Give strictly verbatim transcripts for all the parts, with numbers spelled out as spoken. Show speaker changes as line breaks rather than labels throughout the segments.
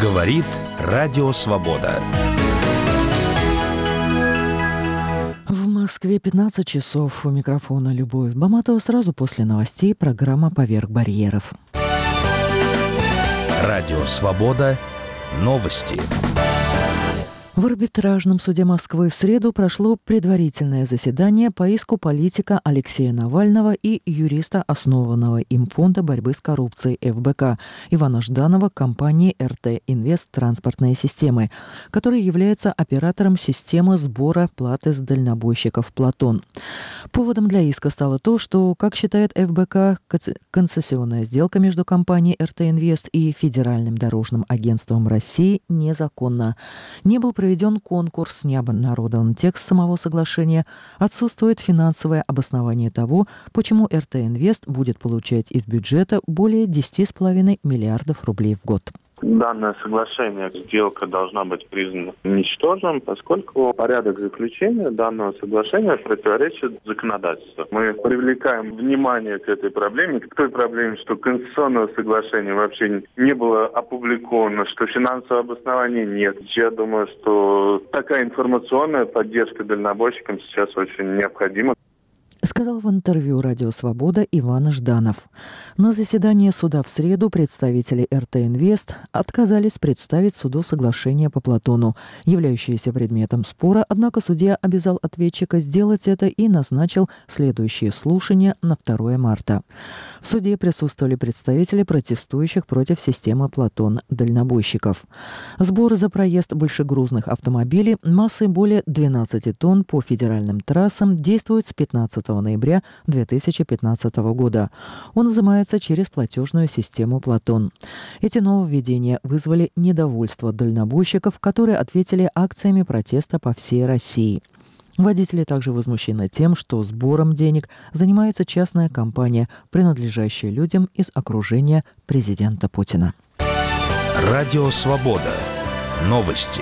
Говорит Радио Свобода.
В Москве пятнадцать часов. У микрофона Любовь Баматова. Сразу после новостей программа «Поверх барьеров».
Радио Свобода. Новости.
В арбитражном суде Москвы в среду прошло предварительное заседание по иску политика Алексея Навального и юриста, основанного им Фонда борьбы с коррупцией эф бэ ка Ивана Жданова компании эр тэ Инвест Транспортные системы, который является оператором системы сбора платы с дальнобойщиков «Платон». Поводом для иска стало то, что, как считает эф бэ ка, концессионная сделка между компанией эр тэ Инвест и Федеральным дорожным агентством России незаконна. Не был проведен конкурс, не обнародован текст самого соглашения, отсутствует финансовое обоснование того, почему эр тэ Инвест будет получать из бюджета более десять целых пять миллиардов рублей в год.
Данное соглашение, сделка должна быть признана ничтожным, поскольку порядок заключения данного соглашения противоречит законодательству. Мы привлекаем внимание к этой проблеме, к той проблеме, что концессионного соглашения вообще не было опубликовано, что финансового обоснования нет. Я думаю, что такая информационная поддержка дальнобойщикам сейчас очень необходима.
Сказал в интервью «Радио Свобода» Иван Жданов. На заседании суда в среду представители эр тэ Инвест отказались представить суду соглашение по Платону, являющееся предметом спора, однако судья обязал ответчика сделать это и назначил следующее слушание на второе марта. В суде присутствовали представители протестующих против системы Платон дальнобойщиков. Сбор за проезд большегрузных автомобилей массой более двенадцати тонн по федеральным трассам действует с пятнадцатого ноября две тысячи пятнадцатого года. Он взимается через платежную систему «Платон». Эти нововведения вызвали недовольство дальнобойщиков, которые ответили акциями протеста по всей России. Водители также возмущены тем, что сбором денег занимается частная компания, принадлежащая людям из окружения президента Путина.
Радио Свобода. Новости.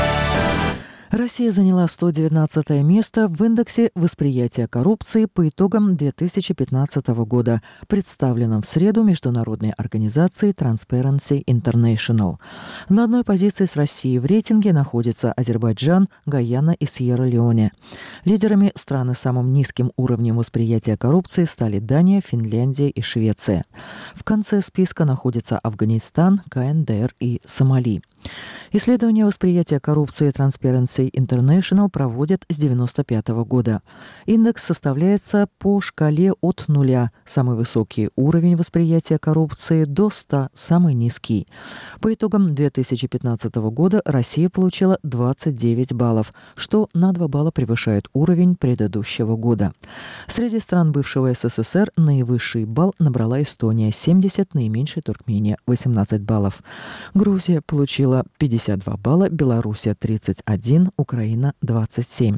Россия заняла сто девятнадцатое место в индексе восприятия коррупции по итогам две тысячи пятнадцатого года, представленном в среду международной организацией Transparency International. На одной позиции с Россией в рейтинге находятся Азербайджан, Гайана и Сьерра-Леоне. Лидерами стран с самым низким уровнем восприятия коррупции стали Дания, Финляндия и Швеция. В конце списка находятся Афганистан, ка эн дэ эр и Сомали. Исследование восприятия коррупции Transparency International проводят с девяносто пятого года. Индекс составляется по шкале от нуля, самый высокий уровень восприятия коррупции, до ста, самый низкий. По итогам две тысячи пятнадцатого года Россия получила двадцать девять баллов, что на два балла превышает уровень предыдущего года. Среди стран бывшего эс эс эс эр наивысший балл набрала Эстония – семьдесят, наименьший Туркмения – восемнадцать баллов. Грузия получила пятьдесят два балла, Белоруссия тридцать один, Украина двадцать семь.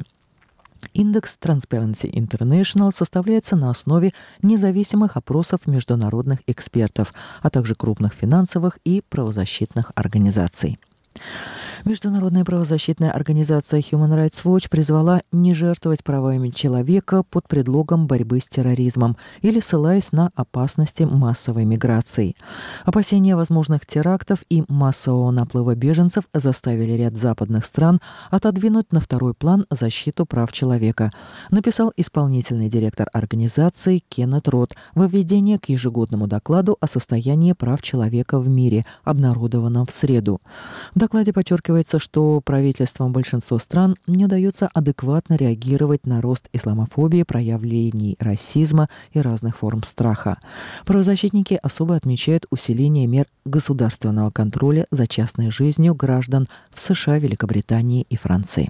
Индекс Transparency International составляется на основе независимых опросов международных экспертов, а также крупных финансовых и правозащитных организаций. Международная правозащитная организация Human Rights Watch призвала не жертвовать правами человека под предлогом борьбы с терроризмом или ссылаясь на опасности массовой миграции. Опасения возможных терактов и массового наплыва беженцев заставили ряд западных стран отодвинуть на второй план защиту прав человека, написал исполнительный директор организации Кеннет Рот в введении к ежегодному докладу о состоянии прав человека в мире, обнародованном в среду. В докладе подчеркивается, что правительствам большинства стран не удается адекватно реагировать на рост исламофобии, проявлений расизма и разных форм страха. Правозащитники особо отмечают усиление мер государственного контроля за частной жизнью граждан в США, Великобритании и Франции.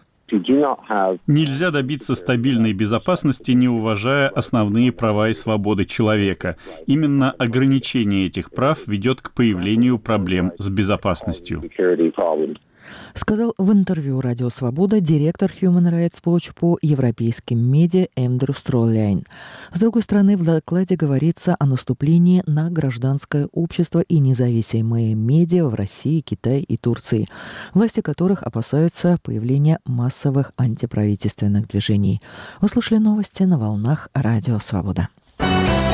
Нельзя добиться стабильной безопасности, не уважая основные права и свободы человека. Именно ограничение этих прав ведет к появлению проблем с безопасностью.
Сказал в интервью «Радио Свобода» директор Human Rights Watch по европейским медиа Эндрю Строляйн. С другой стороны, в докладе говорится о наступлении на гражданское общество и независимые медиа в России, Китае и Турции, власти которых опасаются появления массовых антиправительственных движений. Вы слушали новости на волнах «Радио Свобода».